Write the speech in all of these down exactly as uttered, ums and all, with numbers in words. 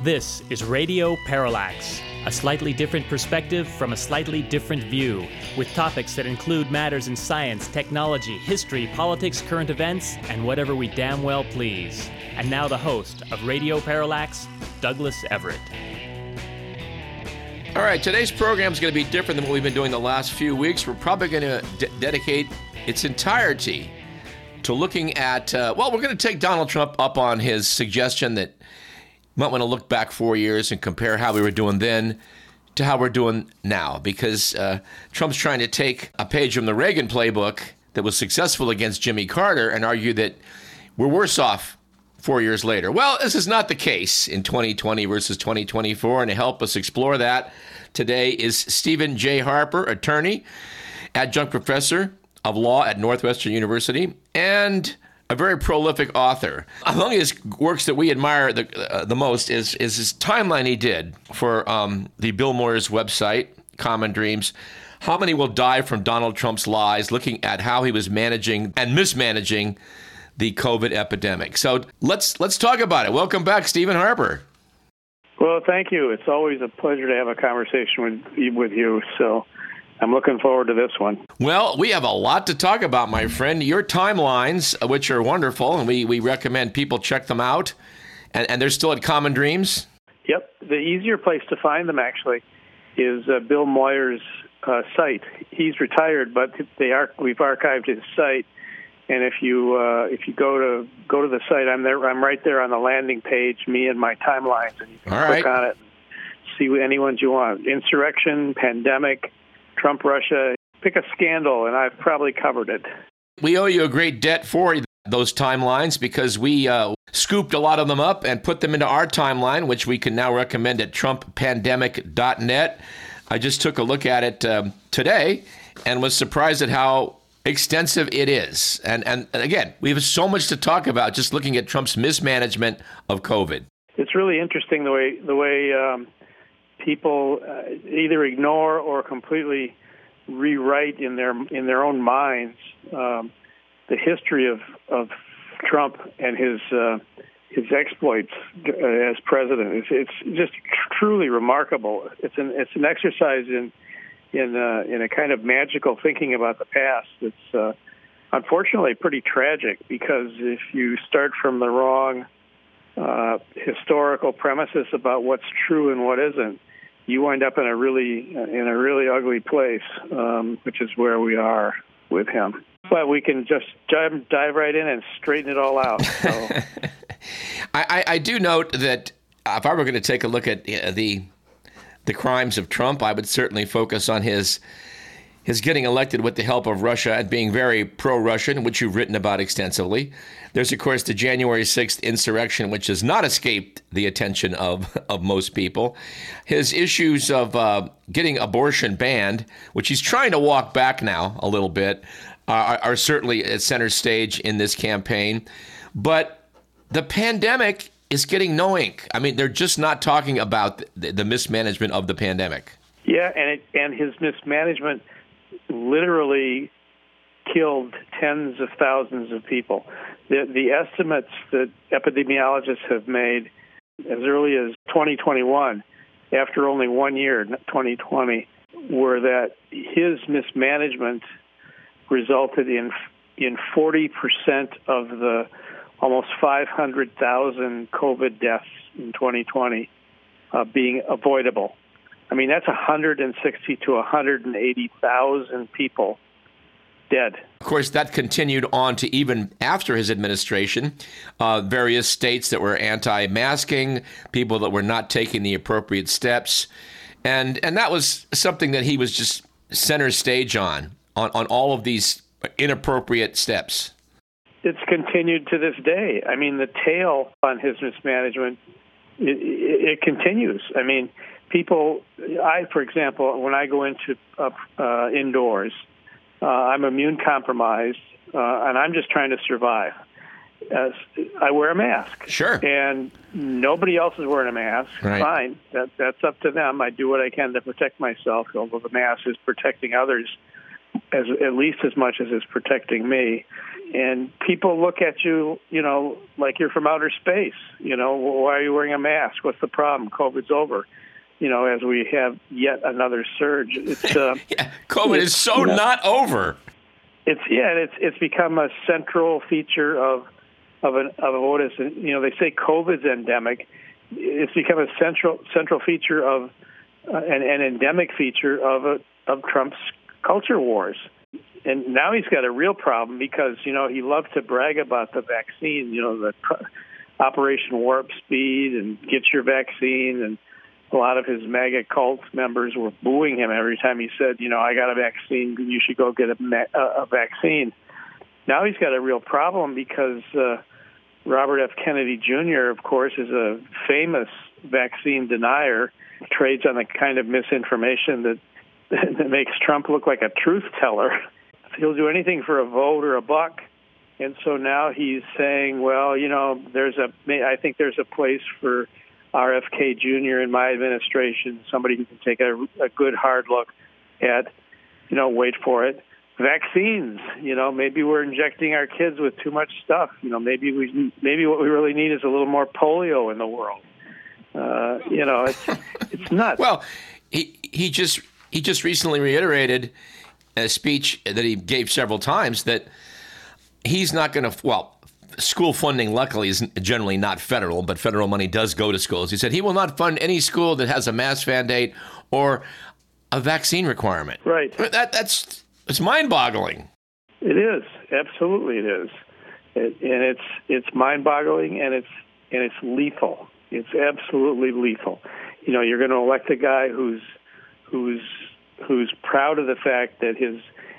This is Radio Parallax, a slightly different perspective from a slightly different view, with topics that include matters in science, technology, history, politics, current events, and whatever we damn well please. And now the host of Radio Parallax, Douglas Everett. All right, today's program is going to be different than what we've been doing the last few weeks. We're probably going to de- dedicate its entirety to looking at, uh, well, we're going to take Donald Trump up on his suggestion that you might want to look back four years and compare how we were doing then to how we're doing now, because uh, Trump's trying to take a page from the Reagan playbook that was successful against Jimmy Carter and argue that we're worse off four years later. Well, this is not the case in twenty twenty versus twenty twenty-four, and to help us explore that today is Stephen J. Harper, attorney, adjunct professor of law at Northwestern University, and a very prolific author. Among his works that we admire the uh, the most is is his timeline he did for um, the Bill Moyers website, Common Dreams. How many will die from Donald Trump's lies, looking at how he was managing and mismanaging the COVID epidemic. So let's let's talk about it. Welcome back, Stephen Harper. Well, thank you. It's always a pleasure to have a conversation with with you. So I'm looking forward to this one. Well, we have a lot to talk about, my friend. Your timelines, which are wonderful, and we, we recommend people check them out. And, and they're still at Common Dreams? Yep. The easier place to find them, actually, is uh, Bill Moyers' uh, site. He's retired, but they are we've archived his site. And if you uh, if you go to go to the site, I'm there. I'm right there on the landing page. Me and my timelines, and you can All click right. on it, see any ones you want. Insurrection, pandemic, Trump, Russia. Pick a scandal, and I've probably covered it. We owe you a great debt for those timelines because we uh, scooped a lot of them up and put them into our timeline, which we can now recommend at trump pandemic dot net. I just took a look at it um, today and was surprised at how extensive it is. And, and and again, we have so much to talk about just looking at Trump's mismanagement of COVID. It's really interesting the way the way um, people uh, either ignore or completely rewrite in their in their own minds um, the history of, of Trump and his uh, his exploits uh, as president. It's, it's just truly remarkable. It's an it's an exercise in in uh, in a kind of magical thinking about the past. It's uh, unfortunately pretty tragic because if you start from the wrong uh, historical premises about what's true and what isn't, you wind up in a really in a really ugly place, um, which is where we are with him. But we can just dive, dive right in and straighten it all out. So. I, I, I do note that if I were going to take a look at uh, the the crimes of Trump, I would certainly focus on his his getting elected with the help of Russia and being very pro-Russian, which you've written about extensively. There's, of course, the January sixth insurrection, which has not escaped the attention of, of most people. His issues of uh, getting abortion banned, which he's trying to walk back now a little bit, uh, are certainly at center stage in this campaign. But the pandemic is getting no ink. I mean, they're just not talking about the, the mismanagement of the pandemic. Yeah, and it, and his mismanagement literally killed tens of thousands of people. The, the estimates that epidemiologists have made as early as twenty twenty-one, after only one year, twenty twenty, were that his mismanagement resulted in in forty percent of the almost five hundred thousand COVID deaths in twenty twenty uh, being avoidable. I mean, that's one hundred sixty to one hundred eighty thousand people dead. Of course, that continued on to even after his administration. Uh, various states that were anti-masking, people that were not taking the appropriate steps. And and that was something that he was just center stage on, on, on all of these inappropriate steps. It's continued to this day. I mean, the tail on his mismanagement, it, it, it continues. I mean, people, I, for example, when I go into uh, uh, indoors, uh, I'm immune compromised, uh, and I'm just trying to survive. Uh, I wear a mask. Sure. And nobody else is wearing a mask. Right. Fine. That, that's up to them. I do what I can to protect myself, although the mask is protecting others as at least as much as it's protecting me. and people look at you, you know, like you're from outer space. You know, why are you wearing a mask? What's the problem? COVID's over. You know, as we have yet another surge. It's uh, yeah, COVID it's, is so you know, not over. It's yeah, it's it's become a central feature of of an of what is, you know, they say COVID's endemic. It's become a central central feature of uh, an, an endemic feature of a, of Trump's culture wars. And now he's got a real problem because, you know, he loved to brag about the vaccine, you know, the Operation Warp Speed and get your vaccine. And a lot of his MAGA cult members were booing him every time he said, you know, I got a vaccine, you should go get a, a vaccine. Now he's got a real problem because uh, Robert F. Kennedy Junior, of course, is a famous vaccine denier, trades on the kind of misinformation that, that makes Trump look like a truth teller. He'll do anything for a vote or a buck. And so now he's saying, well, you know, there's a, I think there's a place for R F K Junior in my administration, somebody who can take a, a good hard look at, you know, wait for it, vaccines. You know, maybe we're injecting our kids with too much stuff. You know, maybe we, maybe what we really need is a little more polio in the world. Uh, you know, it's it's nuts. Well, he he just he just recently reiterated a speech that he gave several times that he's not going to, well, school funding luckily is generally not federal, but federal money does go to schools. He said he will not fund any school that has a mask mandate or a vaccine requirement. Right. That that's it's mind-boggling. It is. Absolutely it is. It, and it's it's mind-boggling and it's and it's lethal. It's absolutely lethal. You know, you're going to elect a guy who's who's who's proud of the fact that his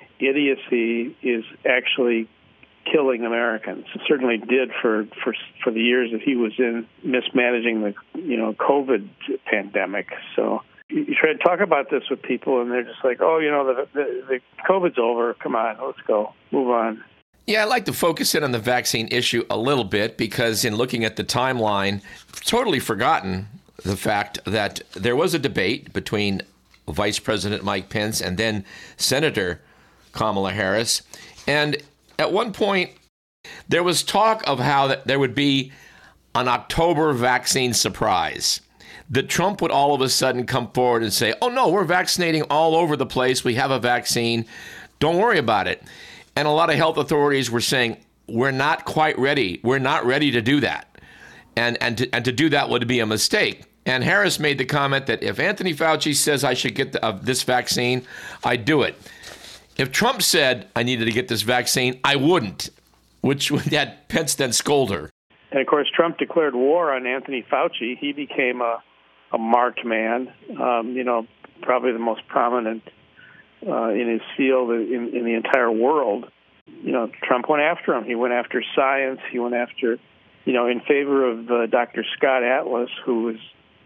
idiocy is actually killing Americans. It certainly did for, for for the years that he was in mismanaging the, you know, COVID pandemic. So you try to talk about this with people, and they're just like, oh, you know, the, the, the COVID's over. Come on, let's go. Move on. Yeah, I'd like to focus in on the vaccine issue a little bit because in looking at the timeline, totally forgotten the fact that there was a debate between Vice President Mike Pence and then Senator Kamala Harris. And at one point, there was talk of how that there would be an October vaccine surprise, that Trump would all of a sudden come forward and say, oh, no, we're vaccinating all over the place. We have a vaccine. Don't worry about it. And a lot of health authorities were saying, we're not quite ready. We're not ready to do that. And, and, to, and to do that would be a mistake. And Harris made the comment that if Anthony Fauci says I should get the, uh, this vaccine, I'd do it. If Trump said I needed to get this vaccine, I wouldn't, which had Pence then scold her. And, of course, Trump declared war on Anthony Fauci. He became a, a marked man, um, you know, probably the most prominent uh, in his field in, in the entire world. You know, Trump went after him. He went after science. He went after, you know, in favor of uh, Doctor Scott Atlas, who was,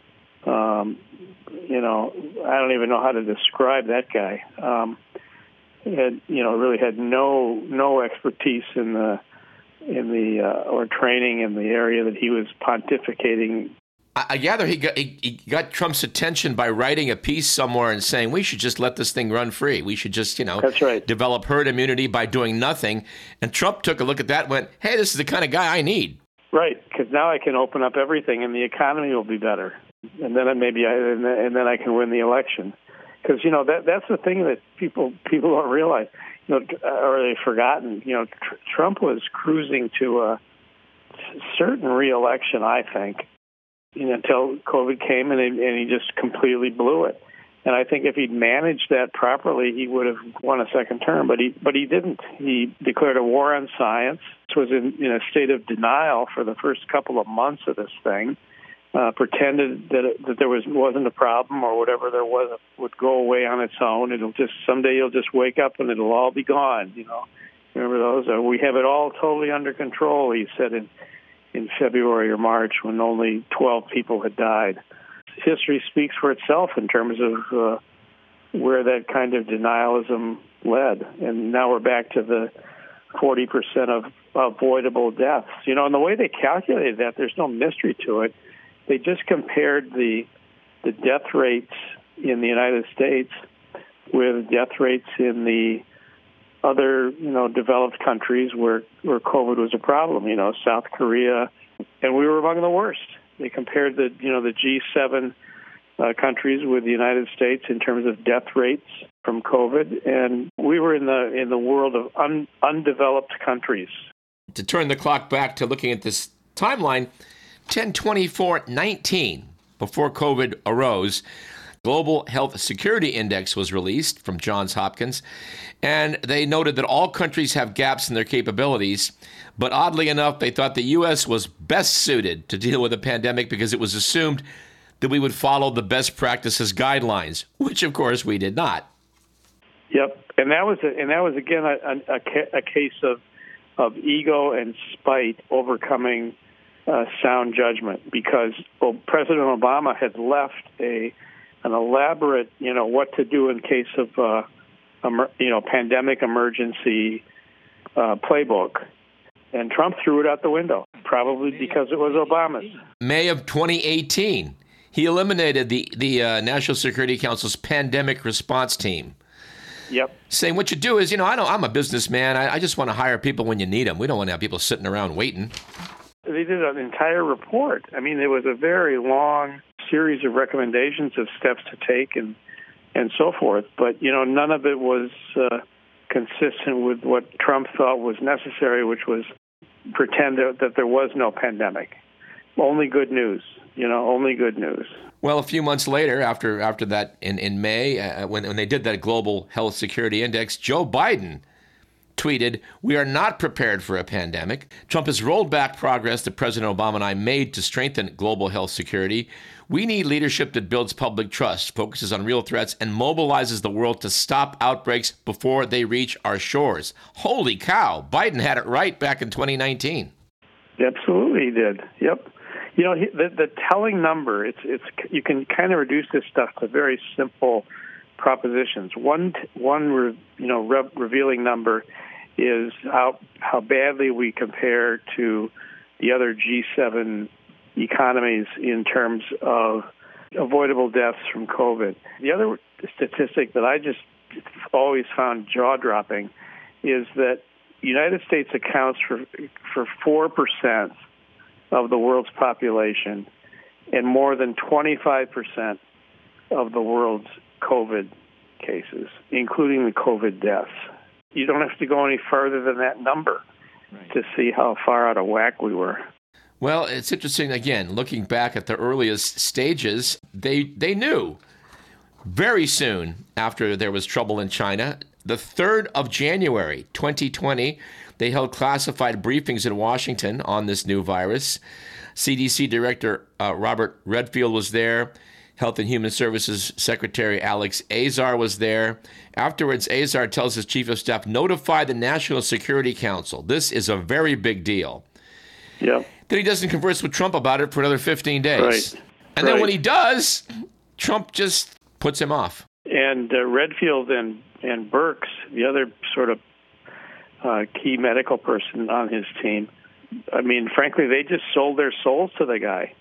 um, you know, I don't even know how to describe that guy. Um, had, you know, really had no no expertise in the in the uh, or training in the area that he was pontificating. I, I gather he got he, he got Trump's attention by writing a piece somewhere and saying we should just let this thing run free. We should just, you know, That's right. develop herd immunity by doing nothing. And Trump took a look at that and went, hey, this is the kind of guy I need. Right, because now I can open up everything and the economy will be better, and then maybe I and then I can win the election. Because, you know, that that's the thing that people people don't realize, you know, or they've forgotten. You know, tr- Trump was cruising to a certain re-election, I think, you know, until COVID came and, it, and he just completely blew it. And I think if he'd managed that properly, he would have won a second term. But he but he didn't. He declared a war on science. Was in, in a state of denial for the first couple of months of this thing. Uh, pretended that it, that there was wasn't a problem or whatever there was would go away on its own. It'll just someday you'll just wake up and it'll all be gone. You know, remember those? Uh, we have it all totally under control. He said in in February or March when only twelve people had died. History speaks for itself in terms of uh, where that kind of denialism led, and now we're back to the forty percent of avoidable deaths. You know, and the way they calculated that, there's no mystery to it. They just compared the the death rates in the United States with death rates in the other, you know, developed countries where, where COVID was a problem, you know, South Korea, and we were among the worst. They compared the, you know, the G seven uh, countries with the United States in terms of death rates from COVID, and we were in the in the world of un, undeveloped countries. To turn the clock back to looking at this timeline, ten twenty-four nineteen, before COVID arose, Global Health Security Index was released from Johns Hopkins, and they noted that all countries have gaps in their capabilities, but oddly enough, they thought the U S was best suited to deal with a pandemic because it was assumed that we would follow the best practices guidelines, which of course we did not. Yep, and that was a, and that was again a, a, a case of of ego and spite overcoming uh, sound judgment, because well, President Obama had left a an elaborate, you know, what to do in case of uh, emer- you know pandemic emergency uh, playbook, and Trump threw it out the window, probably because it was Obama's. May of twenty eighteen, he eliminated the the uh, National Security Council's pandemic response team. Yep. Saying what you do is, you know, I know I'm a businessman. I, I just want to hire people when you need them. We don't want to have people sitting around waiting. They did an entire report. I mean, there was a very long series of recommendations of steps to take and and so forth. But, you know, none of it was uh, consistent with what Trump thought was necessary, which was pretend that, that there was no pandemic. Only good news, you know, only good news. Well, a few months later, after after that, in, in May, uh, when, when they did that Global Health Security Index, Joe Biden tweeted, "We are not prepared for a pandemic. Trump has rolled back progress that President Obama and I made to strengthen global health security. We need leadership that builds public trust, focuses on real threats, and mobilizes the world to stop outbreaks before they reach our shores." Holy cow, Biden had it right back in twenty nineteen. Absolutely, he did. Yep. You know, the, the telling number, it's it's you can kind of reduce this stuff to very simple propositions. One one re, you know re, revealing number is how how badly we compare to the other G seven economies in terms of avoidable deaths from COVID. The other statistic that I just always found jaw-dropping is that the United States accounts for for four percent of the world's population and more than twenty-five percent of the world's COVID cases, including the COVID deaths. You don't have to go any further than that number right. to see how far out of whack we were. Well, it's interesting, again, looking back at the earliest stages, they they knew very soon after there was trouble in China, the third of January, twenty twenty, they held classified briefings in Washington on this new virus. C D C Director uh, Robert Redfield was there. Health and Human Services Secretary Alex Azar was there. Afterwards, Azar tells his chief of staff, "Notify the National Security Council. This is a very big deal." Yeah. Then he doesn't converse with Trump about it for another fifteen days. Right. And right. then when he does, Trump just puts him off. And uh, Redfield and, and Birx, the other sort of uh, key medical person on his team, I mean, frankly, they just sold their souls to the guy.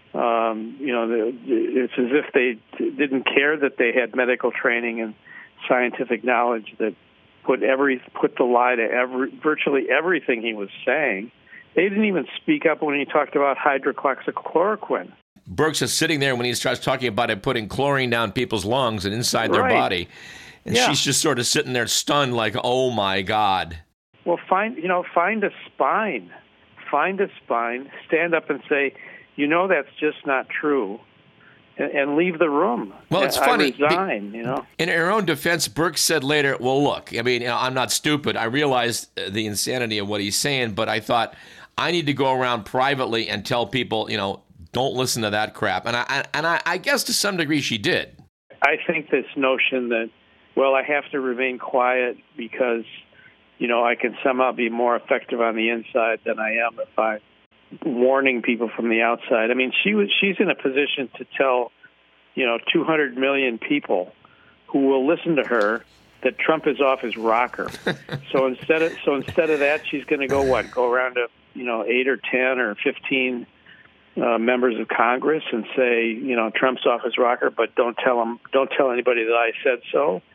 Um, you know, the, it's as if they didn't care that they had medical training and scientific knowledge that put every put the lie to every virtually everything he was saying. They didn't even speak up when he talked about hydroxychloroquine. Birx is sitting there when he starts talking about it putting chlorine down people's lungs and inside their right. body. And yeah. she's just sort of sitting there stunned like, oh, my God. Well, find, you know, find a spine. Find a spine, stand up and say, you know, that's just not true, and, and leave the room. Well, it's I funny. resign, you know. In her own defense, Birx said later, well, look, I mean, you know, I'm not stupid. I realize the insanity of what he's saying, but I thought I need to go around privately and tell people, you know, don't listen to that crap. And I and I, I guess to some degree she did. I think this notion that, well, I have to remain quiet because, you know, I can somehow be more effective on the inside than I am if I'm warning people from the outside. I mean, she was she's in a position to tell, you know, two hundred million people who will listen to her that Trump is off his rocker. so instead of so instead of that, she's going to go what? Go around to, you know, eight or ten or fifteen uh, members of Congress and say, you know, Trump's off his rocker, but don't tell him, don't tell anybody that I said so.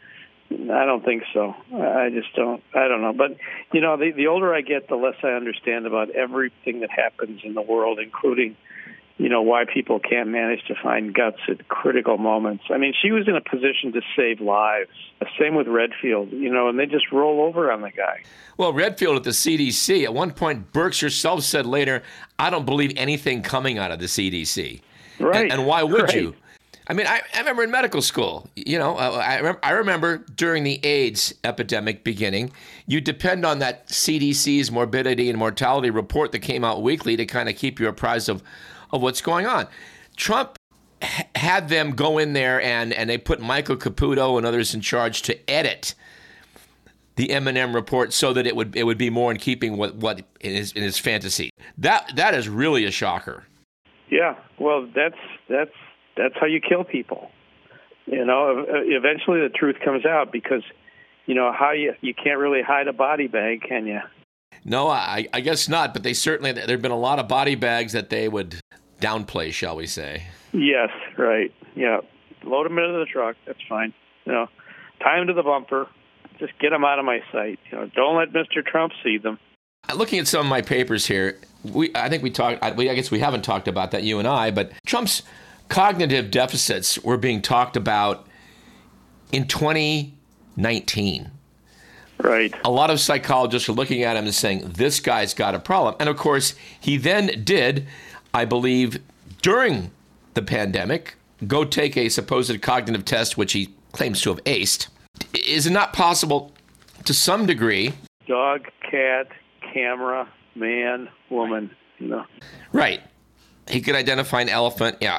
I don't think so. I just don't. I don't know. But, you know, the, the older I get, the less I understand about everything that happens in the world, including, you know, why people can't manage to find guts at critical moments. I mean, she was in a position to save lives. Same with Redfield, you know, and they just roll over on the guy. Well, Redfield at the C D C, at one point, Birx herself said later, I don't believe anything coming out of the C D C. Right. And, and why would right. you? I mean, I, I remember in medical school, you know, I, rem- I remember during the AIDS epidemic beginning, you depend on that C D C's morbidity and mortality report that came out weekly to kind of keep you apprised of, of what's going on. Trump h- had them go in there and, and they put Michael Caputo and others in charge to edit the M and M report so that it would it would be more in keeping with what in his, in his fantasy. That that is really a shocker. Yeah, well, that's that's. That's how you kill people. You know, eventually the truth comes out because, you know, how you you can't really hide a body bag, can you? No, I, I guess not. But they certainly, there have been a lot of body bags that they would downplay, shall we say. Yes, right. Yeah. Load them into the truck. That's fine. You know, tie them to the bumper. Just get them out of my sight. You know, don't let Mister Trump see them. Looking at some of my papers here, we I think we talked, I, I guess we haven't talked about that, you and I, but Trump's cognitive deficits were being talked about in twenty nineteen. Right. A lot of psychologists are looking at him and saying, this guy's got a problem. And of course, he then did, I believe, during the pandemic, go take a supposed cognitive test, which he claims to have aced. Is it not possible to some degree? Dog, cat, camera, man, woman, you know. Right. He could identify an elephant, yeah.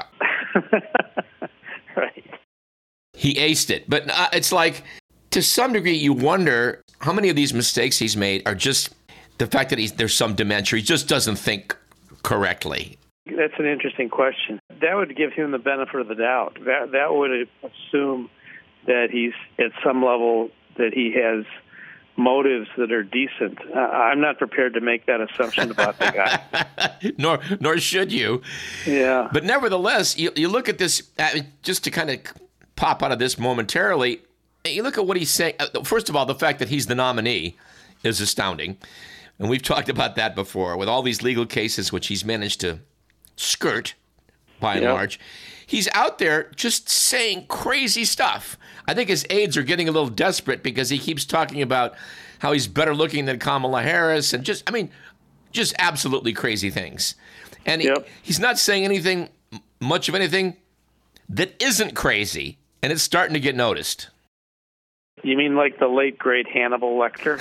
Right. He aced it. But uh, it's like, to some degree, you wonder how many of these mistakes he's made are just the fact that he's, there's some dementia. He just doesn't think correctly. That's an interesting question. That would give him the benefit of the doubt. That that would assume that he's at some level that he has motives that are decent. Uh, I'm not prepared to make that assumption about the guy. nor nor should you. Yeah. But nevertheless, you, you look at this, uh, just to kind of pop out of this momentarily, you look at what he's saying. Uh, first of all, the fact that he's the nominee is astounding. And we've talked about that before, with all these legal cases which he's managed to skirt, by and yep. large. He's out there just saying crazy stuff. I think his aides are getting a little desperate because he keeps talking about how he's better looking than Kamala Harris and just, I mean, just absolutely crazy things. And yep. he, he's not saying anything, much of anything, that isn't crazy, and it's starting to get noticed. You mean like the late, great Hannibal Lecter?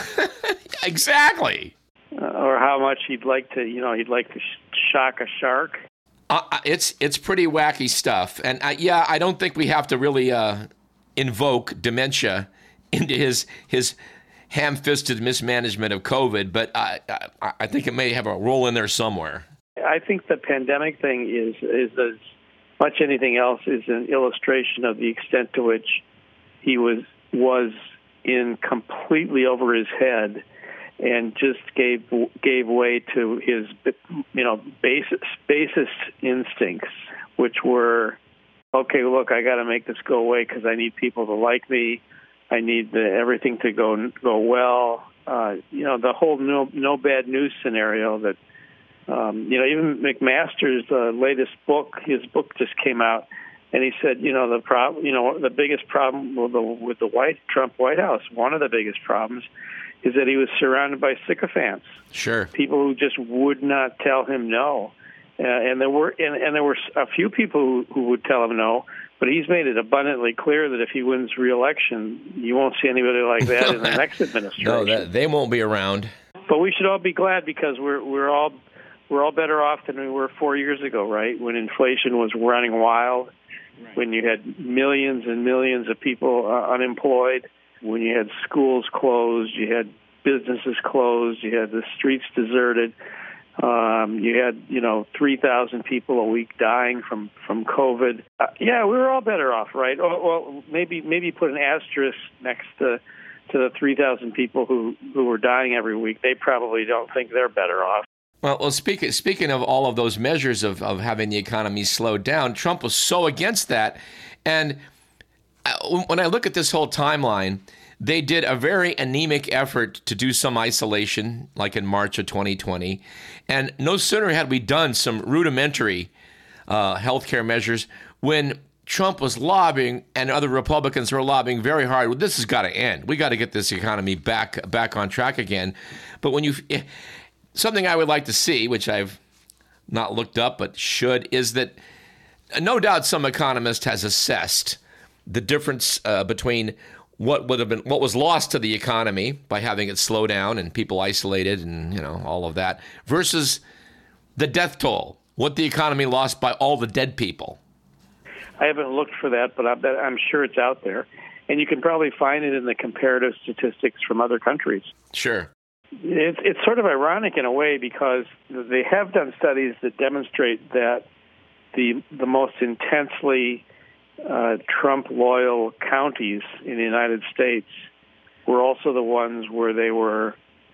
Exactly. Uh, or how much he'd like to, you know, he'd like to sh- shock a shark? Uh, it's it's pretty wacky stuff. And uh, yeah, I don't think we have to really uh, invoke dementia into his his ham-fisted mismanagement of COVID, but I, I, I think it may have a role in there somewhere. I think the pandemic thing is, is as much anything else is an illustration of the extent to which he was was in completely over his head and just gave gave way to his, you know, basis, basest instincts, which were, okay, look, I got to make this go away because I need people to like me. I need the, everything to go go well. Uh, you know, the whole no no bad news scenario that, um, you know, even McMaster's uh, latest book, his book just came out, and he said, you know, the problem, you know, the biggest problem with the with the White Trump White House, one of the biggest problems, is that he was surrounded by sycophants. Sure. People who just would not tell him no. Uh, and there were and, and there were a few people who, who would tell him no, but he's made it abundantly clear that if he wins re-election, you won't see anybody like that in the next administration. No, that, they won't be around. But we should all be glad because we're we're all we're all better off than we were four years ago, right? When inflation was running wild, right. When you had millions and millions of people uh, unemployed, when you had schools closed, you had businesses closed, you had the streets deserted, um, you had, you know, three thousand people a week dying from, from COVID. Uh, yeah, we were all better off, right? Or, well, maybe maybe put an asterisk next to to the three thousand people who, who were dying every week. They probably don't think they're better off. Well, well speaking, speaking of all of those measures of, of having the economy slowed down, Trump was so against that. And I, when I look at this whole timeline, they did a very anemic effort to do some isolation, like in March of twenty twenty. And no sooner had we done some rudimentary uh, healthcare measures when Trump was lobbying and other Republicans were lobbying very hard. Well, this has got to end. We got to get this economy back back on track again. But when you, something I would like to see, which I've not looked up but should, is that no doubt some economist has assessed the difference uh, between what would have been what was lost to the economy by having it slow down and people isolated and, you know, all of that versus the death toll, what the economy lost by all the dead people. I haven't looked for that, but I bet, I'm sure it's out there. And you can probably find it in the comparative statistics from other countries. Sure. It's, it's sort of ironic in a way because they have done studies that demonstrate that the the most intensely uh, Trump-loyal counties in the United States were also the ones where they were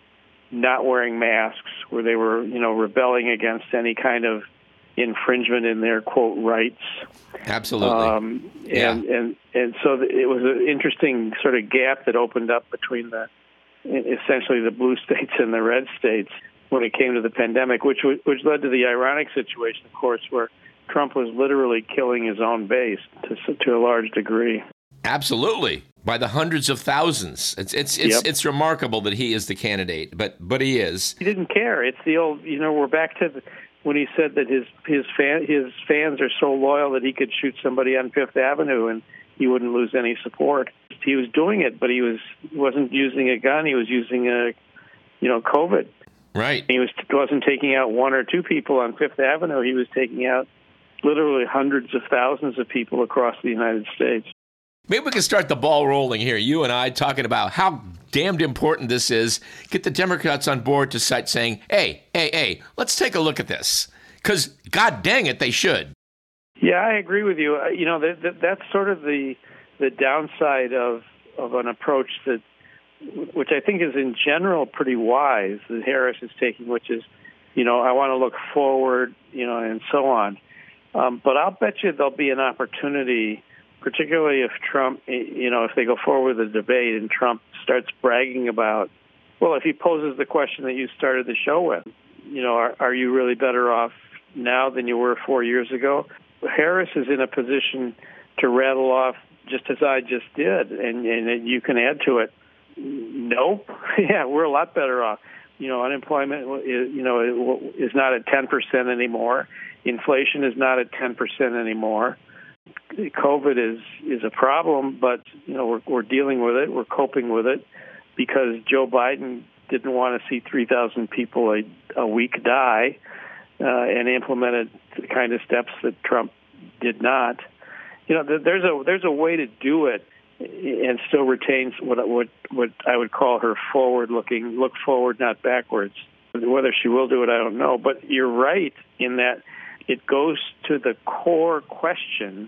not wearing masks, where they were, you know, rebelling against any kind of infringement in their, quote, rights. Absolutely. Um, and, yeah. and, and so it was an interesting sort of gap that opened up between the essentially the blue states and the red states when it came to the pandemic, which which led to the ironic situation, of course, where Trump was literally killing his own base to to a large degree. Absolutely, by the hundreds of thousands. It's it's it's Yep. it's remarkable that he is the candidate, but but he is. He didn't care. It's the old, you know, we're back to the, when he said that his his fan his fans are so loyal that he could shoot somebody on Fifth Avenue and he wouldn't lose any support. He was doing it, but he was wasn't using a gun. He was using a, you know, COVID. Right. He was wasn't taking out one or two people on Fifth Avenue. He was taking out literally hundreds of thousands of people across the United States. Maybe we can start the ball rolling here. You and I talking about how damned important this is. Get the Democrats on board to start saying, hey, hey, hey, let's take a look at this. Because, God dang it, they should. Yeah, I agree with you. Uh, You know, that, that, that's sort of the the downside of, of an approach that, which I think is in general pretty wise, that Harris is taking, which is, you know, I want to look forward, you know, and so on. Um, but I'll bet you there'll be an opportunity, particularly if Trump, you know, if they go forward with the debate and Trump starts bragging about, well, if he poses the question that you started the show with, you know, are, are you really better off now than you were four years ago? Harris is in a position to rattle off just as I just did, and, and you can add to it. Nope. Yeah, we're a lot better off. You know, unemployment is, you know, is not at ten percent anymore. Inflation is not at ten percent anymore. COVID is, is a problem, but, you know, we're, we're dealing with it. We're coping with it because Joe Biden didn't want to see three thousand people a, a week die uh, and implemented the kind of steps that Trump did not. You know, there's a there's a way to do it and still retain what what what I would call her forward-looking, look forward, not backwards. Whether she will do it, I don't know. But you're right in that it goes to the core question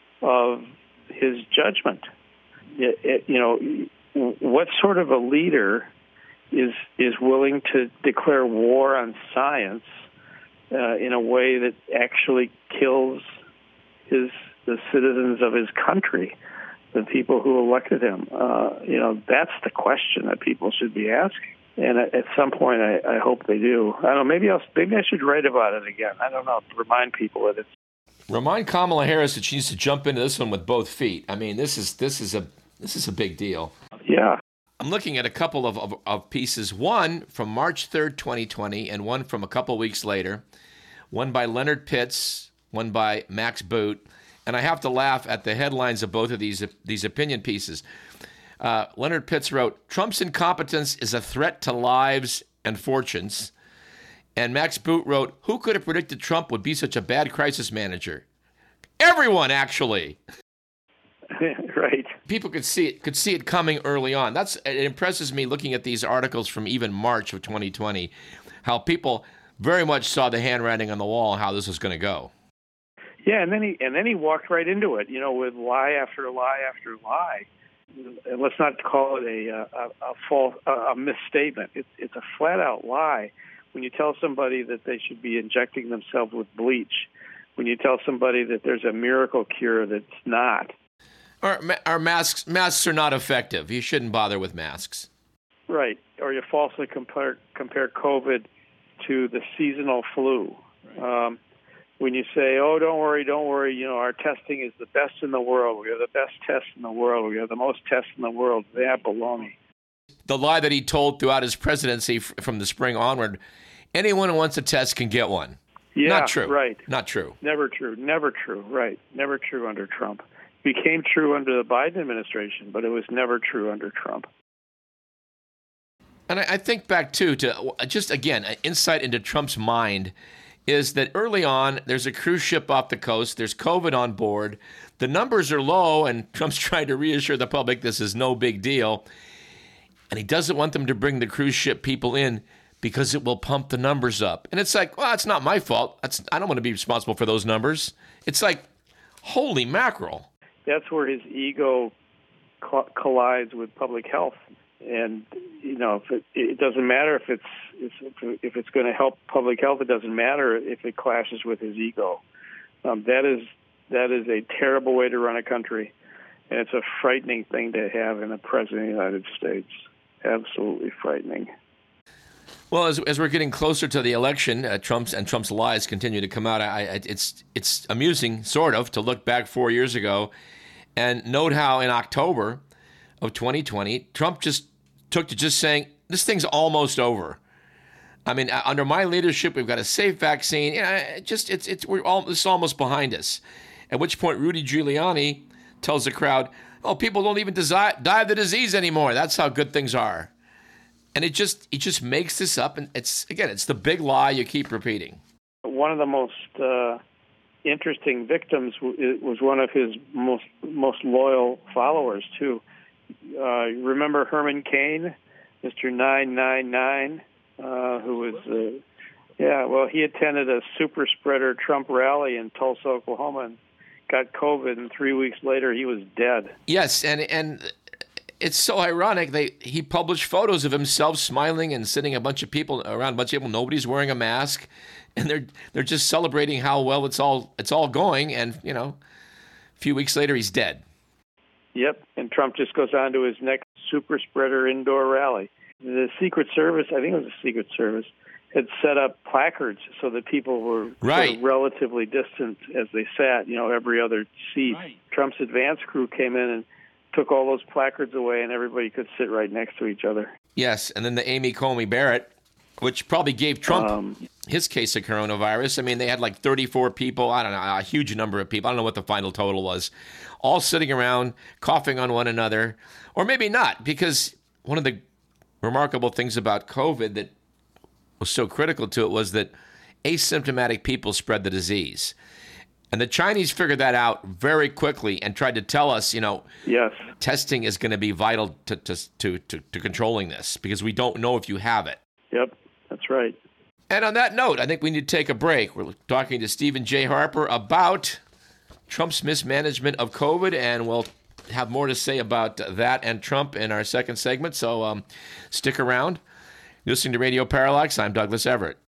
of his judgment. It, it, you know, what sort of a leader is is willing to declare war on science uh, in a way that actually kills his the citizens of his country, the people who elected him? Uh, you know, that's the question that people should be asking. And at, at some point, I, I hope they do. I don't know. Maybe I'll maybe I should write about it again. I don't know. Remind people that it's. Remind Kamala Harris that she needs to jump into this one with both feet. I mean, this is this is a this is a big deal. Yeah. I'm looking at a couple of, of, of pieces. One from March third, twenty twenty, and one from a couple weeks later. One by Leonard Pitts, one by Max Boot. And I have to laugh at the headlines of both of these these opinion pieces. Uh, Leonard Pitts wrote, Trump's incompetence is a threat to lives and fortunes. And Max Boot wrote, who could have predicted Trump would be such a bad crisis manager? Everyone, actually. Right. People could see it could see it coming early on. That's it impresses me looking at these articles from even March of twenty twenty, how people very much saw the handwriting on the wall how this was going to go. Yeah, and then he and then he walked right into it, you know, with lie after lie after lie. And let's not call it a a, a false a, a misstatement. It's it's a flat out lie. When you tell somebody that they should be injecting themselves with bleach, when you tell somebody that there's a miracle cure that's not. Or, or masks masks are not effective. You shouldn't bother with masks. Right. Or you falsely compare compare COVID to the seasonal flu. Right. Um, when you say, oh, don't worry, don't worry, you know, our testing is the best in the world. We have the best tests in the world. We have the most tests in the world. That baloney. The lie that he told throughout his presidency from the spring onward, anyone who wants a test can get one. Yeah, Not true. Right. Not true. Never true. Never true. Right. Never true under Trump. It became true under the Biden administration, but it was never true under Trump. And I, I think back, too, to just, again, an insight into Trump's mind is that early on, there's a cruise ship off the coast, there's COVID on board, the numbers are low, and Trump's trying to reassure the public this is no big deal. And he doesn't want them to bring the cruise ship people in because it will pump the numbers up. And it's like, well, it's not my fault. That's, I don't want to be responsible for those numbers. It's like, holy mackerel. That's where his ego co- collides with public health. And, you know, if it, it doesn't matter if it's if, if it's going to help public health. It doesn't matter if it clashes with his ego. Um, that is that is a terrible way to run a country, and it's a frightening thing to have in a president of the United States. Absolutely frightening. Well, as as we're getting closer to the election, uh, Trump's and Trump's lies continue to come out. I, I, it's it's amusing, sort of, to look back four years ago and note how in October of twenty twenty, Trump just took to just saying, this thing's almost over. I mean, under my leadership, we've got a safe vaccine. You know, it just it's it's we're all this is almost behind us. At which point, Rudy Giuliani tells the crowd, "Oh, people don't even desi- die of the disease anymore. That's how good things are." And it just it just makes this up, and it's again, it's the big lie you keep repeating. One of the most uh, interesting victims w- was one of his most most loyal followers too. Uh, remember Herman Cain, Mister nine nine nine, uh, who was, uh, yeah, well, he attended a super spreader Trump rally in Tulsa, Oklahoma, and got COVID, and three weeks later he was dead. Yes, and and it's so ironic. They he published photos of himself smiling and sitting a bunch of people around a bunch of people. Nobody's wearing a mask, and they're they're just celebrating how well it's all it's all going. And you know, a few weeks later he's dead. Yep, and Trump just goes on to his next super spreader indoor rally. The Secret Service, I think it was the Secret Service, had set up placards so that people were right. sort of relatively distant as they sat, you know, every other seat. Right. Trump's advance crew came in and took all those placards away, and everybody could sit right next to each other. Yes, and then the Amy Comey Barrett, which probably gave Trump um, his case of coronavirus. I mean, they had like thirty-four people, I don't know, a huge number of people. I don't know what the final total was, all sitting around, coughing on one another. Or maybe not, because one of the remarkable things about COVID that was so critical to it was that asymptomatic people spread the disease. And the Chinese figured that out very quickly and tried to tell us, you know, yes, testing is going to be vital to, to, to, to, to controlling this because we don't know if you have it. Yep, that's right. And on that note, I think we need to take a break. We're talking to Stephen J. Harper about Trump's mismanagement of COVID, and we'll have more to say about that and Trump in our second segment. So um, stick around. You're listening to Radio Parallax. I'm Douglas Everett.